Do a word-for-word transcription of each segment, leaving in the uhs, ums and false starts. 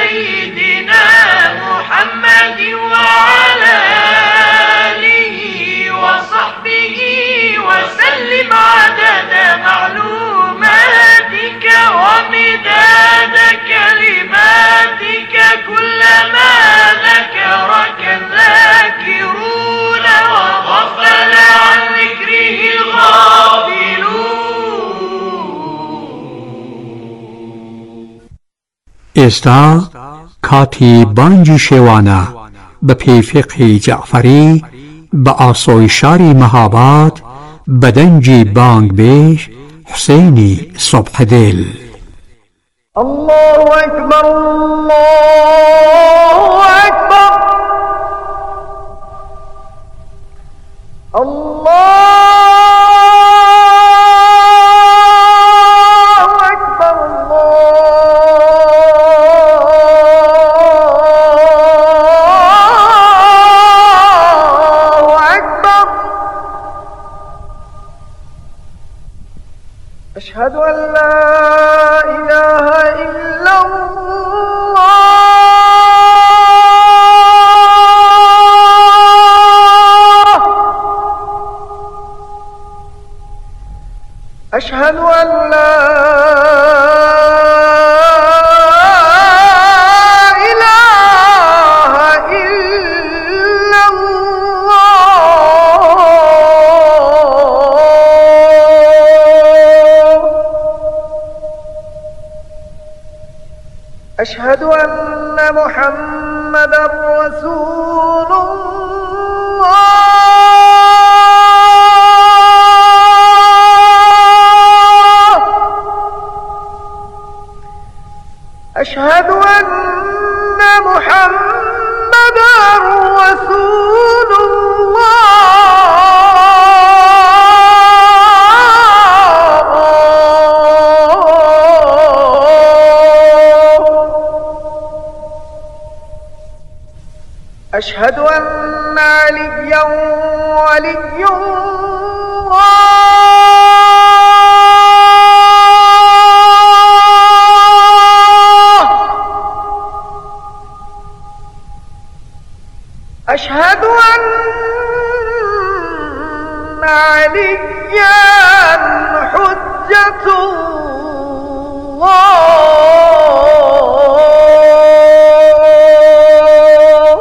سيدنا محمد وعلى آله وصحبه وسلم عدد معلوماتك ومداد كلماتك كلما ذكرك الذاكرون وغفل عن ذكره الغافلون. ئێستا کاتی بانگی شێوانە بە پێی فقهی جەعفەری بە ئاسۆی شاری مەهاباد بە دەنگی بانگبێژ حوسێنی سوبحدێل. الله أكبر الله أكبر الله أكبر الله أكبر. أشهد أن لا إله إلا الله. أشهد أن لا إله إلا الله. أشهد أن محمدا رسول الله. أشهد أن محمدا رسول الله. أشهد أن عليا ولي الله. أشهد أن عليا حجة الله.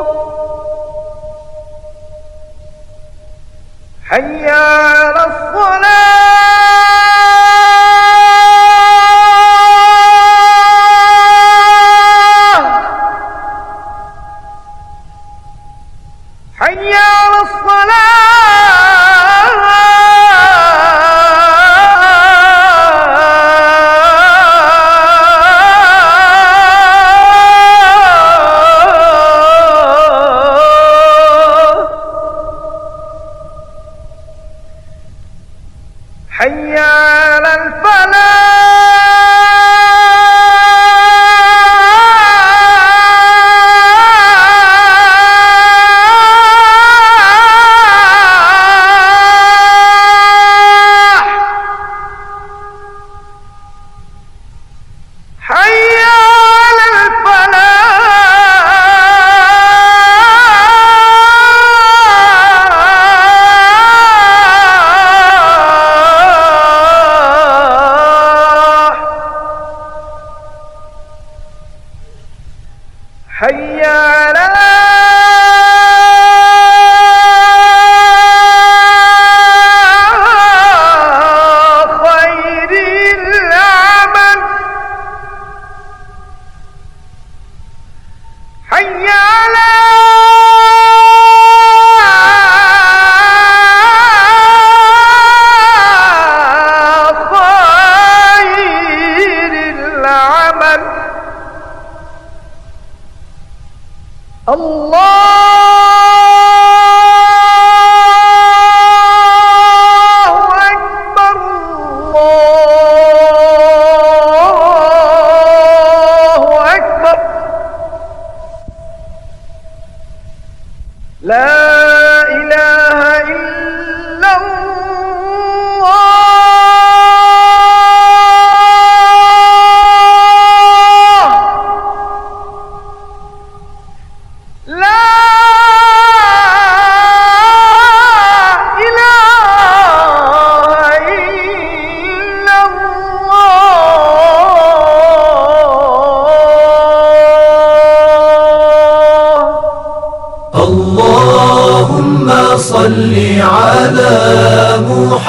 حي على الصلاة. حي على الصلاة. حي على الفلاح. حي على الفلاح. حي على خير العمل. حي على خير العمل.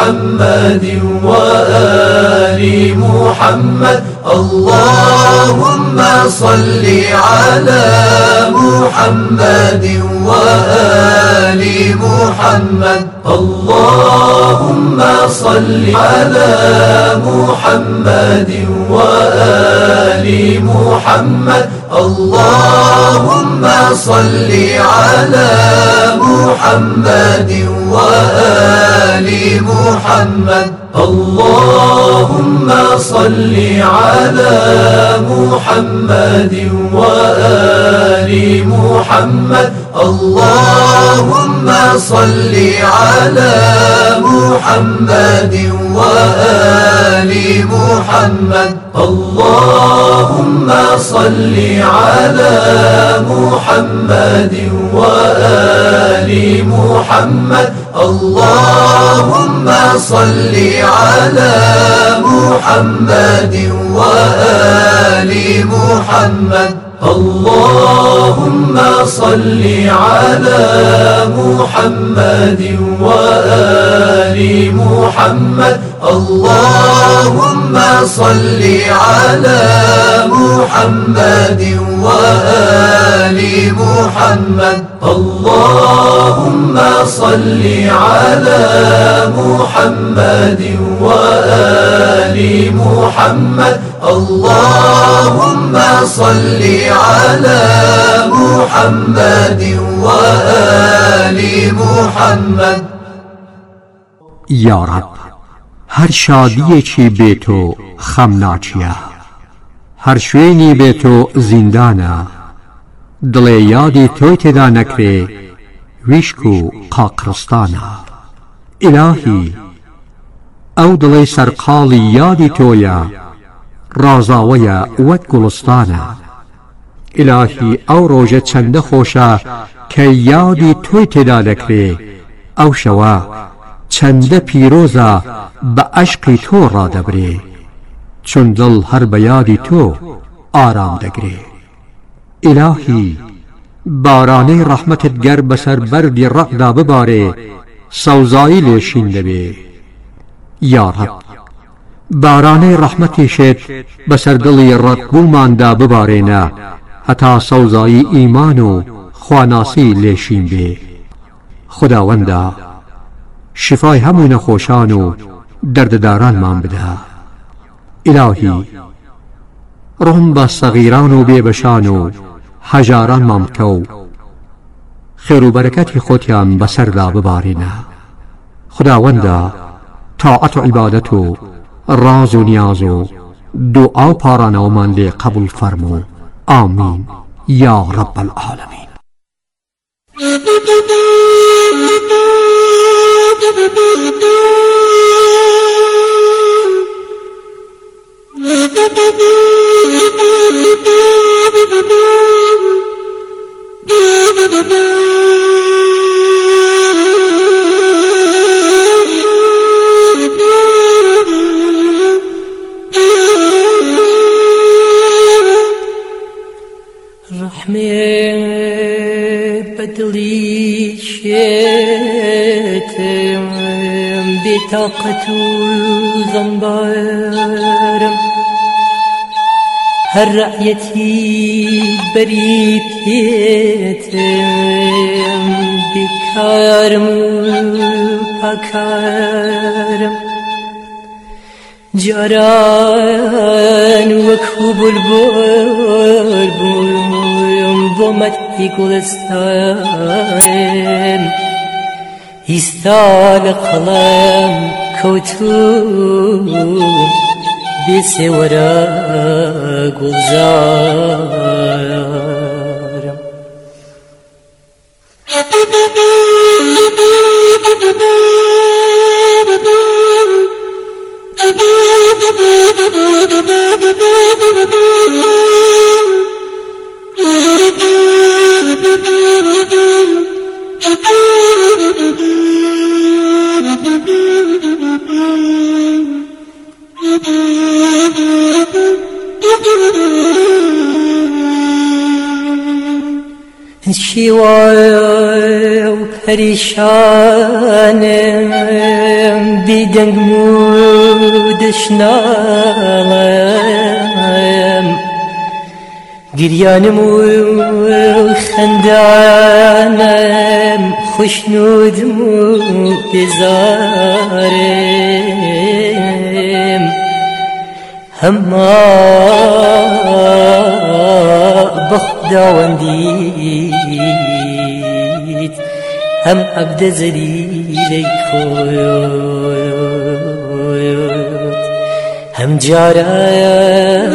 محمد وآل محمد. اللهم صل على محمد وآل محمد. اللهم صل على محمد وآل محمد. اللهم صل على محمد وآل محمد. اللهم صل على محمد وآل محمد. اللهم صل على محمد وآل محمد. اللهم صل على محمد وآل محمد. اللهم صل على محمد وآل محمد. اللهم صل على محمد وآل محمد. اللهم صل على محمد وآل محمد. اللهم صل على محمد وآل محمد. اللهم صل على محمد وآل محمد. یا رب، هر شادی چی بی تو خم ناچیه، هر شوینی بی تو زندانه، دل یادی توی تدا نکره ویشکو قاقرستانه. الهی او دل سرقالی یادی تویا رازاویا وک گلستانه. الهی او روژه چنده خوشه که یادی توی تدا نکره، او شوا چنده پیروزه به عشق تو را دبره، چون دل هر بیادی تو آرام دگره. الهی بارانه رحمتت گر بسر بردی رقدا بباره، سوزایی لیشین دبه. یا رب، بارانه رحمتی شد بسر دلی رقبو مانده بباره نه، حتی سوزایی ایمان و خواناسی لیشین به. خداوندا شفای همون خوشان و دردداران مان بده. الهی رحم با صغیران و بیبشان و هجاران مان بکو، خیر و برکت خودیان بسر دا ببارینه. خداوندا طاعت و عبادت و راز و نیاز و دعا پارانه و من لی قبول فرمو. آمین یا رب العالمین. بدلی شتم بطاقت و زنبارم، هر رعیتی بری پیتم بکارم و پاکارم. جاران وکو بلبل بویم ضمتی گلستان، ایستال قلم کوتو بیسی ورا گلزارم. شیوام پریشانم بیدنگ مودشنالم گریانم و خندانم خوشنودم و بزارم هما بخداوندید هم عبد ذلیل خود هم جارا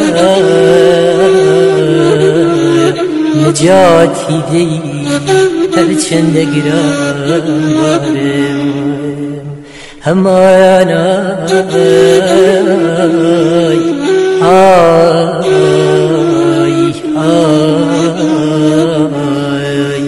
نجاتی دی هر چند گران دارم هم آنای آی آی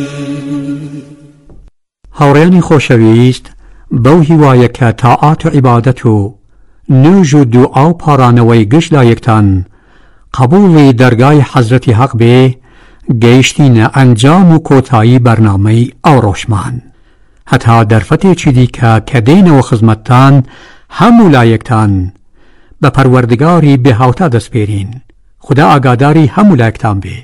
هاوڕێیانی خۆشەویست بەو هیوایە کە تاعات و عیبادەت و نوێژ و دوعا و پارانەوەی گشت لا یەکتان قبوڵی دەرگای حەزرەتی حەق بێ گەیشتینە ئەنجام و کۆتایی بەرنامەی ئەو ڕۆژمان هەتا دەرفەتێکی دیکە کە دێنەوە خزمەتتان هەموو لایەکتان بە پەروەردگاری بێهاوتا دەسپێرین خدا ئاگاداری هەموو لایەکتان بێ.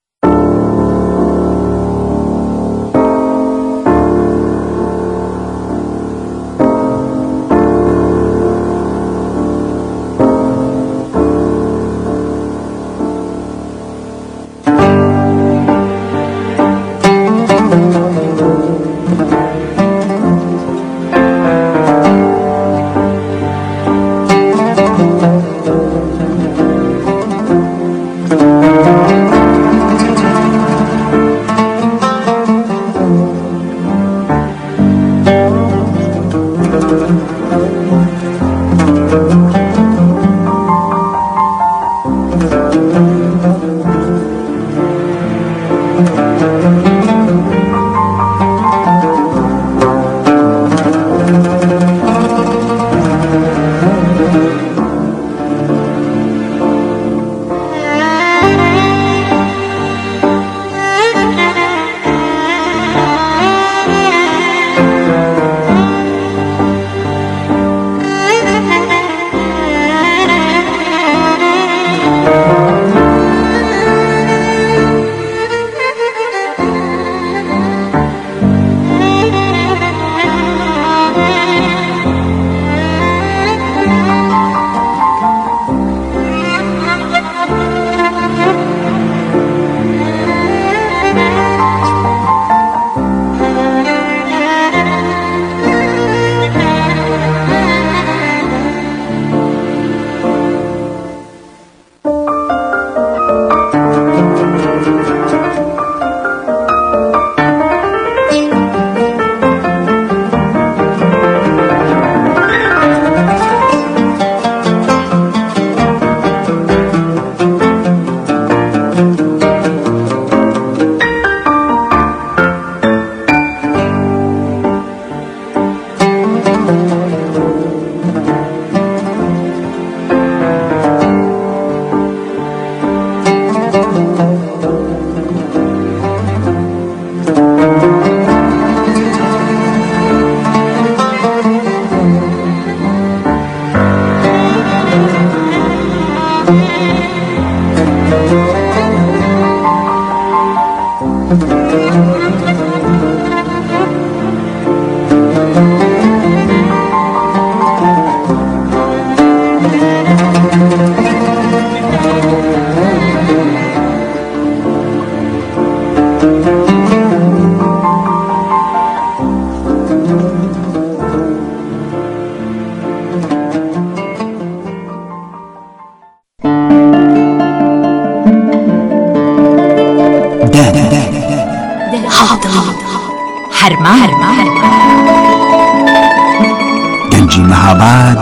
گەنجی مەهاباد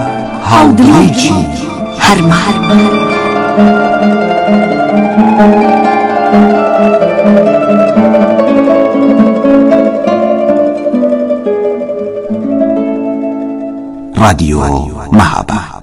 هاودڵێکی هەرما رادیۆ مەهاباد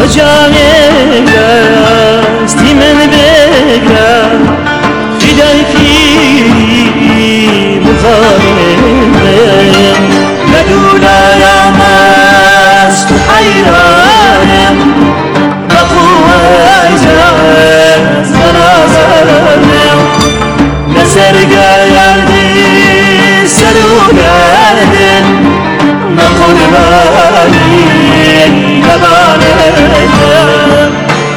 و جام دستی من بگرم فدای پیری مخالفم ندونم از تو حیرانم و قوت از نازنم نسرگردی سرو گردن نقربانی لبانم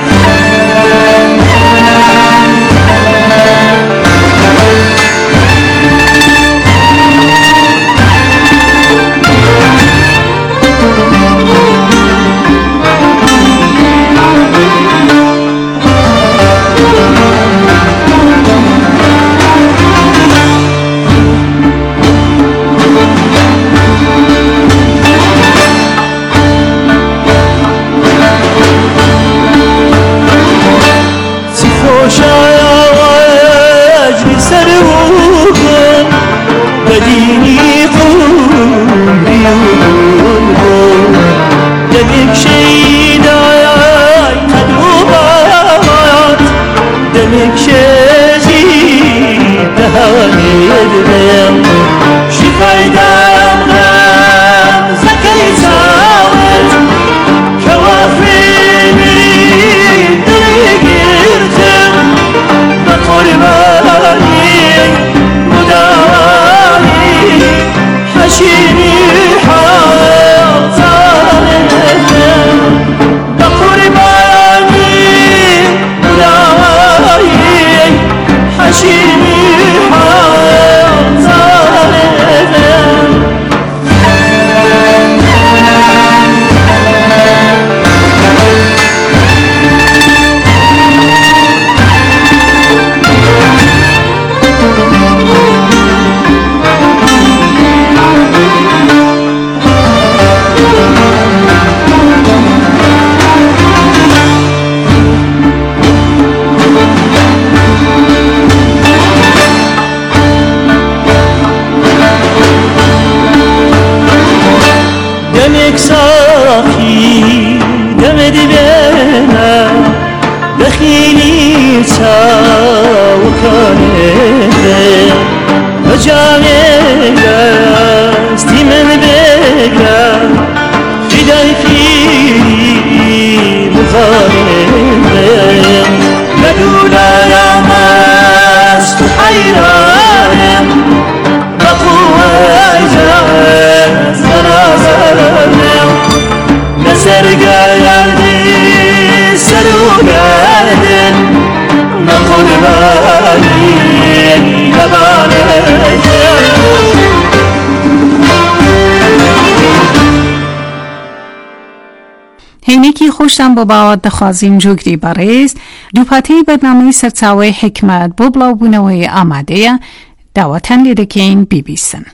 هینکی خوشتم با باواد دخوازیم جوگری باريز دوپاتی برنامه سرچاوه حکمت بو بلاوبونوه آماده دعوتن لیدکین بی بیسن.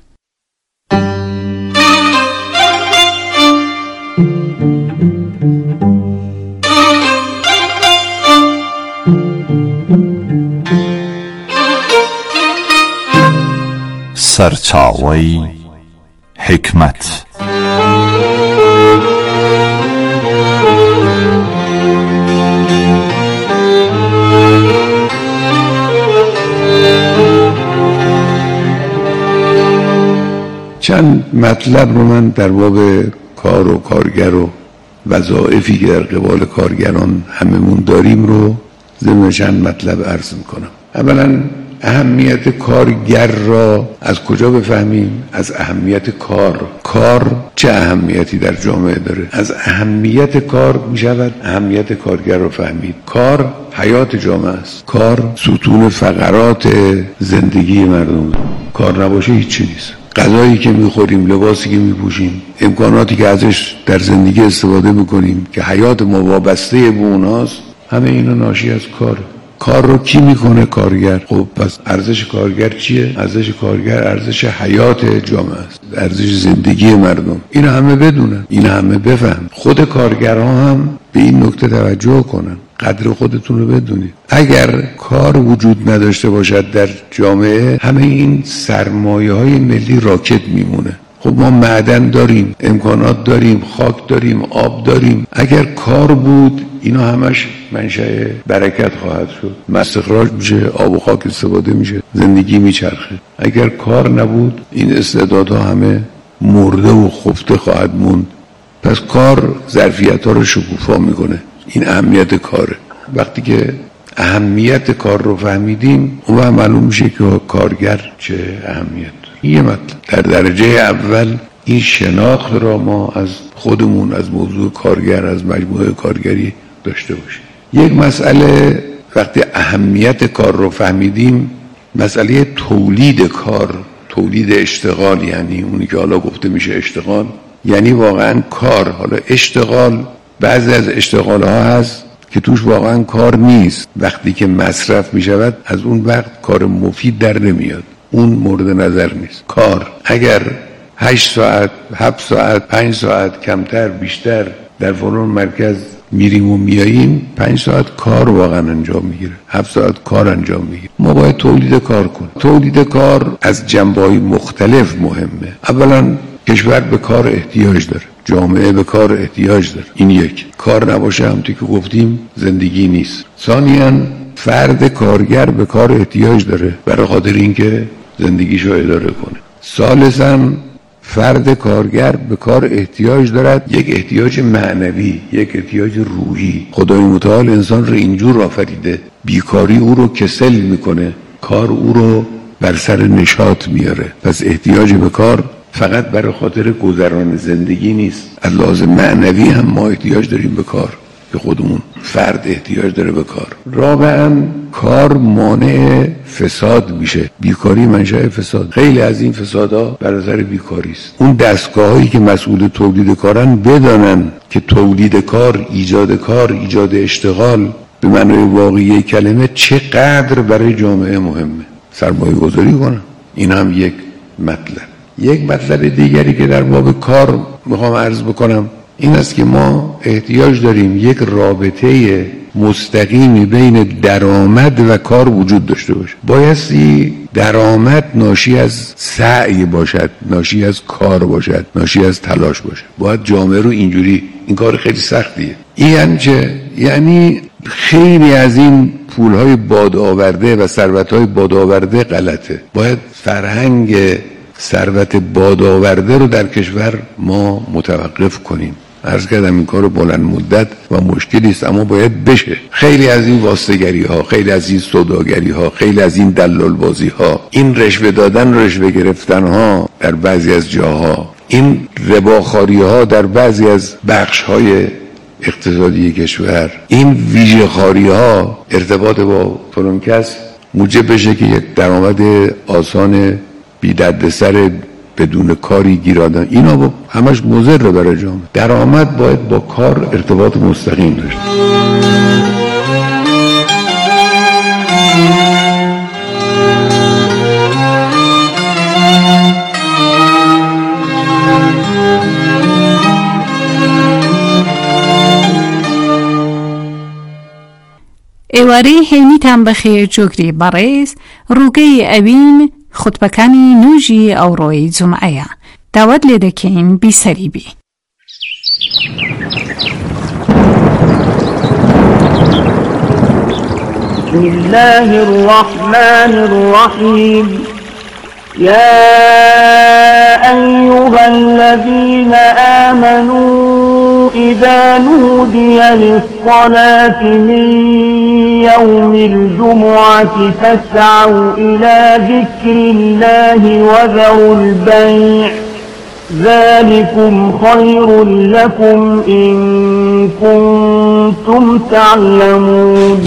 سرچاوه حکمت چند مطلب رو من در باب کار و کارگر و وظایفی که در قبال کارگران هممون داریم رو ضمن چند مطلب عرض میکنم. اولا اهمیت کارگر را از کجا بفهمیم؟ از اهمیت کار. کار چه اهمیتی در جامعه داره؟ از اهمیت کار میشود اهمیت کارگر را فهمید. کار حیات جامعه است. کار ستون فقرات زندگی مردم. کار نباشه هیچی نیست. غذایی که میخوریم، لباسی که میپوشیم، امکاناتی که ازش در زندگی استفاده میکنیم که حیات ما وابسته به اوناست، همه اینا ناشی از کاره. کار رو کی میکنه؟ کارگر. خب پس ارزش کارگر چیه؟ ارزش کارگر ارزش حیات جامعه است، ارزش زندگی مردم. این همه بدونن، این همه بفهم. خود کارگرها هم به این نکته توجه کنن، قدر خودتون رو بدونید. اگر کار وجود نداشته باشد در جامعه، همه این سرمایه های ملی راکت میمونه. خب ما معدن داریم، امکانات داریم، خاک داریم، آب داریم. اگر کار بود اینا همش منشأ برکت خواهد شد، استخراج میشه، آب و خاک استفاده میشه، زندگی میچرخه. اگر کار نبود این استعدادها همه مرده و خفته خواهد موند. پس کار ظرفیت ها رو شکوفا میکنه. این اهمیت کاره. وقتی که اهمیت کار رو فهمیدیم اون وقت معلوم میشه که کارگر چه اهمیت داره. یه مطلب در درجه اول این شناخت را ما از خودمون، از موضوع کارگر، از مجموعه کارگری داشته باشیم. یک مسئله وقتی اهمیت کار رو فهمیدیم، مسئله تولید کار، تولید اشتغال، یعنی اونی که حالا گفته میشه اشتغال، یعنی واقعا کار. حالا اشتغال، بعضی از اشتغال ها هست که توش واقعا کار نیست، وقتی که مصرف میشود از اون وقت کار مفید در نمیاد، اون مورد نظر نیست. کار اگر هشت ساعت، هفت ساعت، پنج ساعت، کمتر بیشتر در فلان مرکز میریم و میاییم، پنج ساعت کار واقعا انجام میگیره، هفت ساعت کار انجام میگیره. ما باید تولید کار کنیم. تولید کار از جنبه‌های مختلف مهمه. اولا کشور به کار احتیاج داره، جامعه به کار احتیاج داره. این یک. کار نباشه همونطور که گفتیم زندگی نیست. ثانیاً فرد کارگر به کار احتیاج داره برای خاطر اینکه زندگیشو اداره کنه. ثالثاً فرد کارگر به کار احتیاج دارد، یک احتیاج معنوی، یک احتیاج روحی. خدای متعال انسان رو اینجور آفریده، بیکاری او رو کسل میکنه، کار او رو بر سر نشاط میاره. پس احتیاج به کار فقط برای خاطر گذران زندگی نیست، از لحاظ معنوی هم ما احتیاج داریم به کار، که خودمون فرد احتیاج داره به کار. رابعاً کار مانع فساد میشه. بیکاری منشأ فساد. خیلی از این فسادها بر اثر بیکاری است. اون دستگاهایی که مسئول تولید کارن بدانن که تولید کار، ایجاد کار، ایجاد اشتغال به معنای واقعی کلمه چقدر برای جامعه مهمه، سرمایه گذاری کنن. این هم یک مطلب. یک مطلب دیگری که در باب کار میخوام عرض بکنم این است که ما احتیاج داریم یک رابطه مستقیمی بین درآمد و کار وجود داشته باشه. بایستی درآمد ناشی از سعی باشد، ناشی از کار باشد، ناشی از تلاش باشد. باید جامعه رو اینجوری، این کار خیلی سختیه. این یعنی چه؟ یعنی خیلی از این پولهای بادآورده و ثروتهای بادآورده غلطه. باید فرهنگ ثروت بادآورده رو در کشور ما متوقف کنیم. عرض کردم این کار بلند مدت و مشکلی است، اما باید بشه. خیلی از این واسطه‌گری ها، خیلی از این سوداگری ها، خیلی از این دلال بازی ها، این رشوه دادن، رشوه گرفتن ها در بعضی از جاها، این رباخواری ها در بعضی از بخش های اقتصادی کشور، این ویژه خواری ها، ارتباط با فلان کس موجب بشه که یک درآمد آسان بی دردسر بدون کاری گیرادن، اینا با همش مضر برای جامعه. درآمد باید با کار ارتباط مستقیم داشته. ئێوارەی هێنیتان بەخێر جۆگری بەڕێز ڕووگەی ئەوین خوتبەکانی نوێژی ئەوڕۆی جومعەیە. داوات لێ دەکەین بیسەری بی. بسم الله الرحمن الرحيم. يا أيها الذين آمنوا إذا نودي للصلاة من يوم الجمعة فاسعوا إلى ذكر الله وذروا البيع ذلكم خير لكم إن كنتم تعلمون.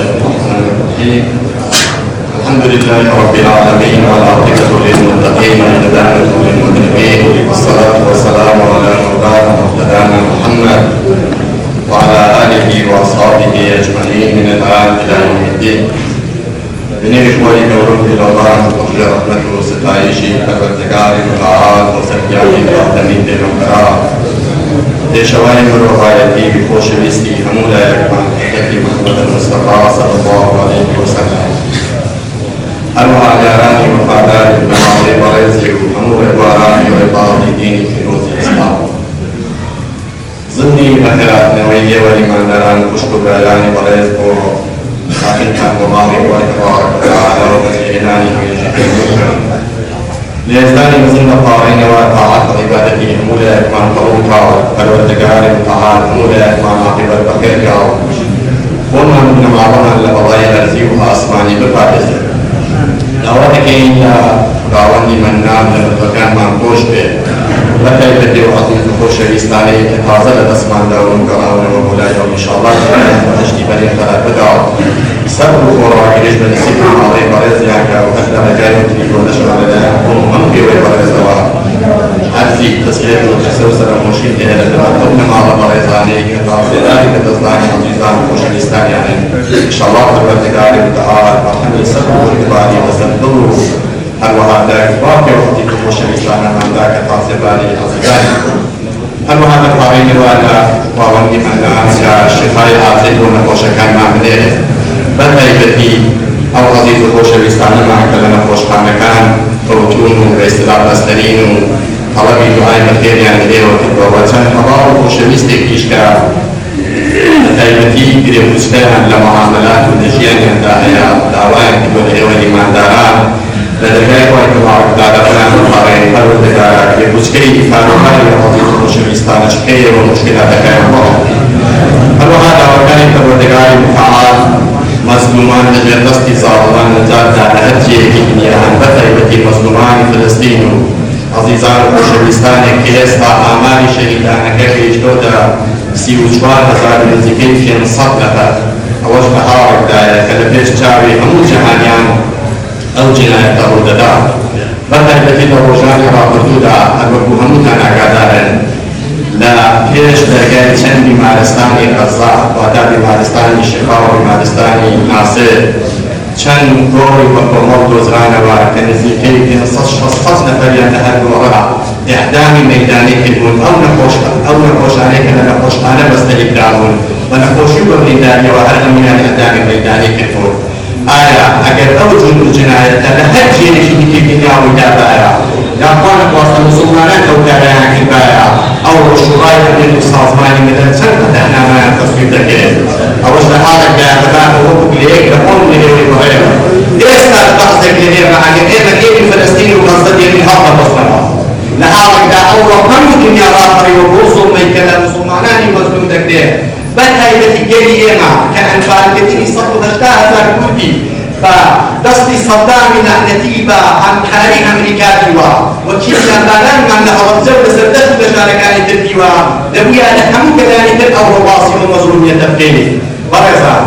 الرحمن الرحيم. الحمد لله رب العالمين والعاقبة للمتقين والهداية للمذنبين والصلاة والسلام على مولانا ومقتدانا محمد وعلى آله وأصحابه أجمعين من الآن إلى يوم الدين. بني إخواني كورم إلى الله وقبل رحمته وستعيشي كالبرتقال متعال وسكياني وأحتمين دين وكرام دشوائي مروحايتي بخوش بيستي همولا يكمان حكتي محمد المصطفى صلى الله عليه وسلم أنواع جاراني وفاداري بمعضي بريزي وهمولا باراني وإباري ديني في روز الإسلام ضمني بخيرات نوية ولمن دران كشكو بياني بريز بو لكن كان مضاري وإتبارك وتعالى ومسيحناني من جهة ليزداني مزن قارين وطاعات عبادتي همولا يكمان قروطا والوردقار مطاعات همولا يكمان عقب البخير كاو وما من معظمها لبضايا أرزيوها أسماني بفاتز لأواتك إلا راواني من نام لمدوكان منقوش به لكي بدي وعطي تخوش الإسلامي كتازة لتسمان داون قراون ومولاي وإن شاء الله تشتي بني خلال بدعو سبب وراء إليش بني سيكون علي برز يعكا وأهلا مجاي وتريد ونشر على ذلك ومهم في ويبرز دواء عرفي تسليم وتحسوس المشيط إلى الدواء تبنى مع برز عليك كتازة ذلك تزداني عزيزان وخوش الإسلامي يعني إن شاء الله تبرتقالي وتعالى وحمد سبب وإبالي وسبب الوهذا باقي وقتي تخوش الإسلام من ذاك تعصباني عزيزاني الوهذا قارين وانا ووندي من الشفاء عزيز ونخوش كان معمله بطيبتي أو عزيز خوش الإسلام معك لنا خوش خانكان فوتون وإستلاب أسترين طلبي دعاء بخير يعني ليه وكتبه وكان حضار خوش مستكيش كا بطيبتي قريب مستهن لمعاملات ونجيان ينداهيا دعوان كبير إيوالي من داران لدرجة واحد معك دارا فلان مقارن فرد دارا يبوسكي فارغاي وعزيز خوش الإسلام شكير ومشكلة دكاية الله الوهذا وكان فرد مفعال مظلومان لجل دستی ظالمان نجات داده هرچی یکی دنیاهان بطیبتی مظلومان فلسطین و عزیزان و خوشویستان که استا آماری شهیدانکه بیشتو دا سی و چوار هزار نزدیکین فین صد نفر اوش بحارک دایا که لپیش چاوی همو جهانیان او جنایت رو دادا بطیبتی دا روشان را بردو دا اگرگو همو تانا قادارن لا پیش درگاه چند بیمارستانی غزا و در بیمارستانی شفا و بیمارستانی ناصر چند گوری و کمال دوزرانه و کنزیکی که صد نفریان لهر گوهرها اعدامی میدانی کدون او نخوشت او نخوشانه که نخوشتانه بستهی دامون و نخوشی و بلیدانی و هر امینان اعدامی میدانی کدون آیا اگر او جنو جنایت لهر جیرشی که کنیاوی دابا آیا یا قوانت واسطه مسلمانان او کارایان کبایا او شورای امنیت و سازمانی مثل چند فتحنامه تصویب دکرد اوش لحالك باعتبار حقوق ليك لقوم لهيوي وغيره ليس البحث كبير مع ايضا ايه فلسطيني وقصد يعني هذا مصنع لحالك دا اول كم دنيا راخر وبوصل ما يكلم مسلمانان مظلوم دكتور بل هاي بتجي ايما كان فالكتني صفو دشتاها زاركوتي فدستي صدام لعنتيبا عن حالي امريكا ديوا وكيل لبنان من لها الجو سردت بشاركاني تبديوا لبيا لهم كذلك او رواصي ومظلومية تبقيني ورزا